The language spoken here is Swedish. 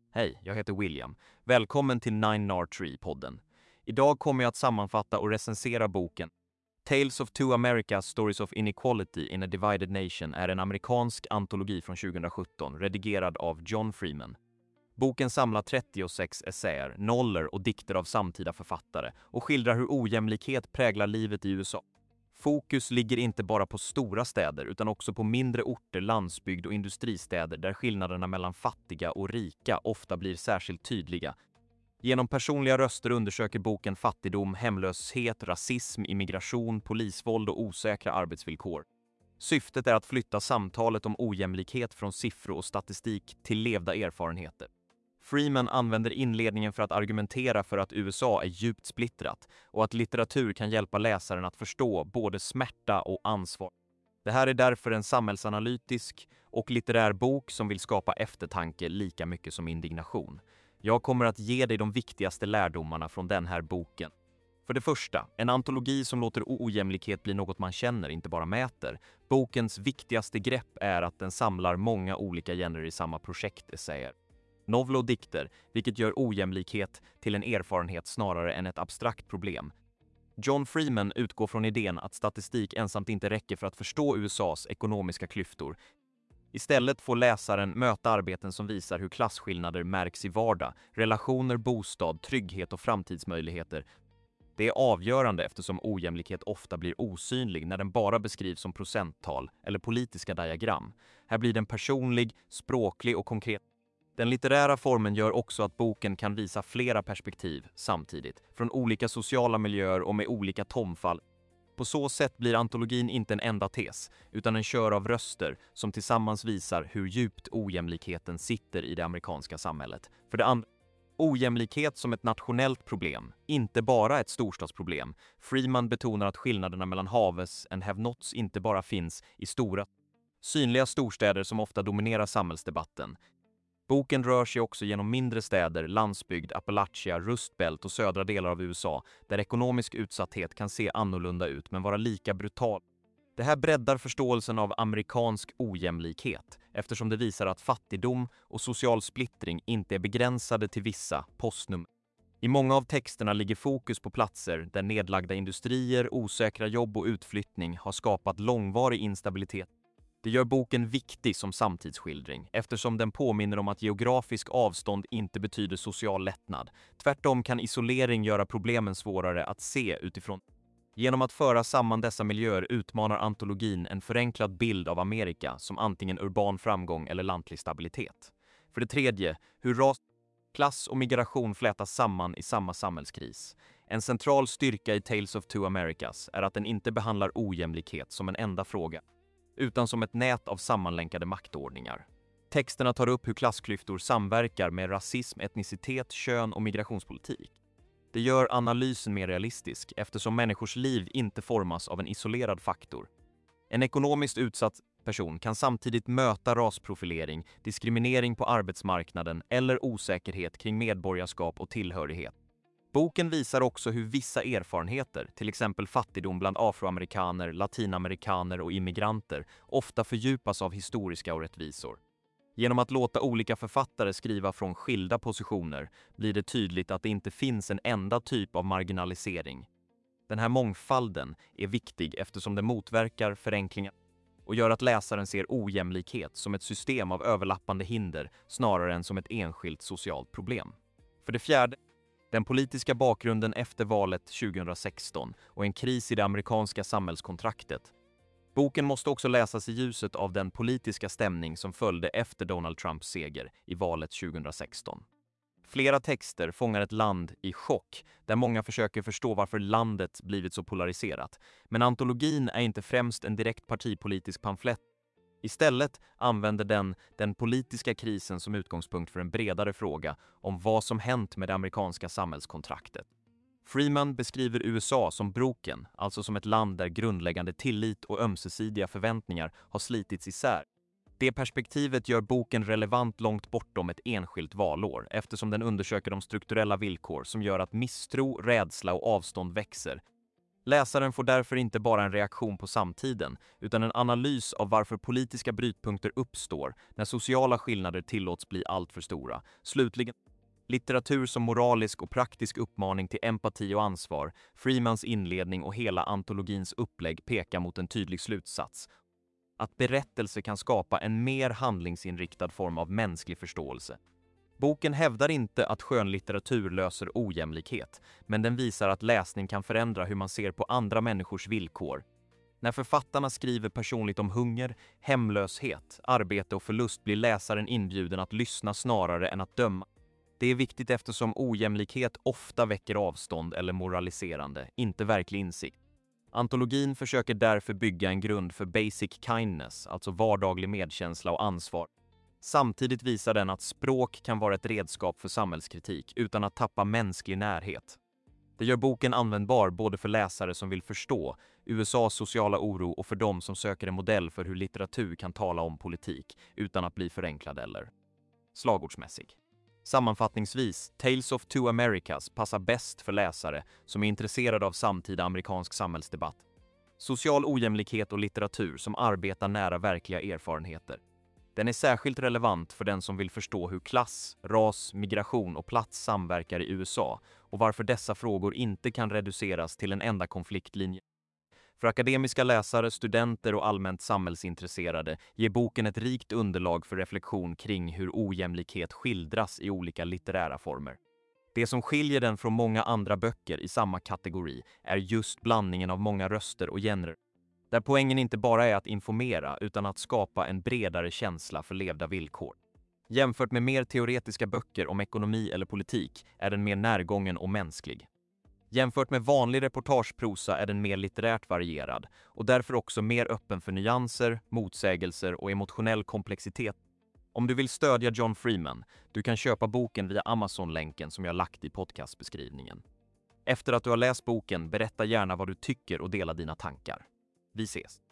Hej, jag heter William. Välkommen till Nine Nar Tree-podden. Idag kommer jag att sammanfatta och recensera boken Tales of Two Americas Stories of Inequality in a Divided Nation är en amerikansk antologi från 2017, redigerad av John Freeman. Boken samlar 36 essäer, nollor och dikter av samtida författare och skildrar hur ojämlikhet präglar livet i USA. Fokus ligger inte bara på stora städer utan också på mindre orter, landsbygd och industristäder där skillnaderna mellan fattiga och rika ofta blir särskilt tydliga. Genom personliga röster undersöker boken fattigdom, hemlöshet, rasism, immigration, polisvåld och osäkra arbetsvillkor. Syftet är att flytta samtalet om ojämlikhet från siffror och statistik till levda erfarenheter. Freeman använder inledningen för att argumentera för att USA är djupt splittrat och att litteratur kan hjälpa läsaren att förstå både smärta och ansvar. Det här är därför en samhällsanalytisk och litterär bok som vill skapa eftertanke lika mycket som indignation. Jag kommer att ge dig de viktigaste lärdomarna från den här boken. För det första, en antologi som låter ojämlikhet bli något man känner, inte bara mäter. Bokens viktigaste grepp är att den samlar många olika genrer i samma projektessäer. Novell och dikter, vilket gör ojämlikhet till en erfarenhet snarare än ett abstrakt problem. John Freeman utgår från idén att statistik ensamt inte räcker för att förstå USAs ekonomiska klyftor. Istället får läsaren möta arbeten som visar hur klasskillnader märks i vardag, relationer, bostad, trygghet och framtidsmöjligheter. Det är avgörande eftersom ojämlikhet ofta blir osynlig när den bara beskrivs som procenttal eller politiska diagram. Här blir den personlig, språklig och konkret. Den litterära formen gör också att boken kan visa flera perspektiv samtidigt, från olika sociala miljöer och med olika tonfall. På så sätt blir antologin inte en enda tes, utan en kör av röster som tillsammans visar hur djupt ojämlikheten sitter i det amerikanska samhället. För det andra, ojämlikhet som ett nationellt problem, inte bara ett storstadsproblem. Freeman betonar att skillnaderna mellan haves and have-nots inte bara finns i stora, synliga storstäder som ofta dominerar samhällsdebatten. Boken rör sig också genom mindre städer, landsbygd, Appalachia, Rustbält och södra delar av USA, där ekonomisk utsatthet kan se annorlunda ut men vara lika brutal. Det här breddar förståelsen av amerikansk ojämlikhet, eftersom det visar att fattigdom och social splittring inte är begränsade till vissa postnummer. I många av texterna ligger fokus på platser där nedlagda industrier, osäkra jobb och utflyttning har skapat långvarig instabilitet. Det gör boken viktig som samtidsskildring eftersom den påminner om att geografisk avstånd inte betyder social lättnad. Tvärtom kan isolering göra problemen svårare att se utifrån. Genom att föra samman dessa miljöer utmanar antologin en förenklad bild av Amerika som antingen urban framgång eller lantlig stabilitet. För det tredje, hur ras, klass och migration flätas samman i samma samhällskris. En central styrka i Tales of Two Americas är att den inte behandlar ojämlikhet som en enda fråga, utan som ett nät av sammanlänkade maktordningar. Texterna tar upp hur klassklyftor samverkar med rasism, etnicitet, kön och migrationspolitik. Det gör analysen mer realistisk eftersom människors liv inte formas av en isolerad faktor. En ekonomiskt utsatt person kan samtidigt möta rasprofilering, diskriminering på arbetsmarknaden eller osäkerhet kring medborgarskap och tillhörighet. Boken visar också hur vissa erfarenheter, till exempel fattigdom bland afroamerikaner, latinamerikaner och immigranter, ofta fördjupas av historiska orättvisor. Genom att låta olika författare skriva från skilda positioner blir det tydligt att det inte finns en enda typ av marginalisering. Den här mångfalden är viktig eftersom den motverkar förenklingar och gör att läsaren ser ojämlikhet som ett system av överlappande hinder snarare än som ett enskilt socialt problem. För det fjärde, den politiska bakgrunden efter valet 2016 och en kris i det amerikanska samhällskontraktet. Boken måste också läsas i ljuset av den politiska stämning som följde efter Donald Trumps seger i valet 2016. Flera texter fångar ett land i chock, där många försöker förstå varför landet blivit så polariserat. Men antologin är inte främst en direkt partipolitisk pamflett. Istället använder den politiska krisen som utgångspunkt för en bredare fråga om vad som hänt med det amerikanska samhällskontraktet. Freeman beskriver USA som broken, alltså som ett land där grundläggande tillit och ömsesidiga förväntningar har slitits isär. Det perspektivet gör boken relevant långt bortom ett enskilt valår eftersom den undersöker de strukturella villkor som gör att misstro, rädsla och avstånd växer. Läsaren får därför inte bara en reaktion på samtiden, utan en analys av varför politiska brytpunkter uppstår när sociala skillnader tillåts bli allt för stora. Slutligen, litteratur som moralisk och praktisk uppmaning till empati och ansvar, Freemans inledning och hela antologins upplägg pekar mot en tydlig slutsats. Att berättelse kan skapa en mer handlingsinriktad form av mänsklig förståelse. Boken hävdar inte att skönlitteratur löser ojämlikhet, men den visar att läsning kan förändra hur man ser på andra människors villkor. När författarna skriver personligt om hunger, hemlöshet, arbete och förlust blir läsaren inbjuden att lyssna snarare än att döma. Det är viktigt eftersom ojämlikhet ofta väcker avstånd eller moraliserande, inte verklig insikt. Antologin försöker därför bygga en grund för basic kindness, alltså vardaglig medkänsla och ansvar. Samtidigt visar den att språk kan vara ett redskap för samhällskritik utan att tappa mänsklig närhet. Det gör boken användbar både för läsare som vill förstå USAs sociala oro och för dem som söker en modell för hur litteratur kan tala om politik utan att bli förenklad eller slagordsmässig. Sammanfattningsvis, Tales of Two Americas passar bäst för läsare som är intresserade av samtida amerikansk samhällsdebatt. Social ojämlikhet och litteratur som arbetar nära verkliga erfarenheter. Den är särskilt relevant för den som vill förstå hur klass, ras, migration och plats samverkar i USA och varför dessa frågor inte kan reduceras till en enda konfliktlinje. För akademiska läsare, studenter och allmänt samhällsintresserade ger boken ett rikt underlag för reflektion kring hur ojämlikhet skildras i olika litterära former. Det som skiljer den från många andra böcker i samma kategori är just blandningen av många röster och genrer. Där poängen inte bara är att informera utan att skapa en bredare känsla för levda villkor. Jämfört med mer teoretiska böcker om ekonomi eller politik är den mer närgången och mänsklig. Jämfört med vanlig reportageprosa är den mer litterärt varierad och därför också mer öppen för nyanser, motsägelser och emotionell komplexitet. Om du vill stödja John Freeman, du kan köpa boken via Amazon-länken som jag lagt i podcastbeskrivningen. Efter att du har läst boken, berätta gärna vad du tycker och dela dina tankar. Vi ses!